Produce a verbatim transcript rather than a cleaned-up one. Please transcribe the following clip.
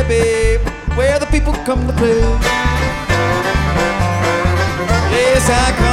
baby, where the people come to play. Yes, I come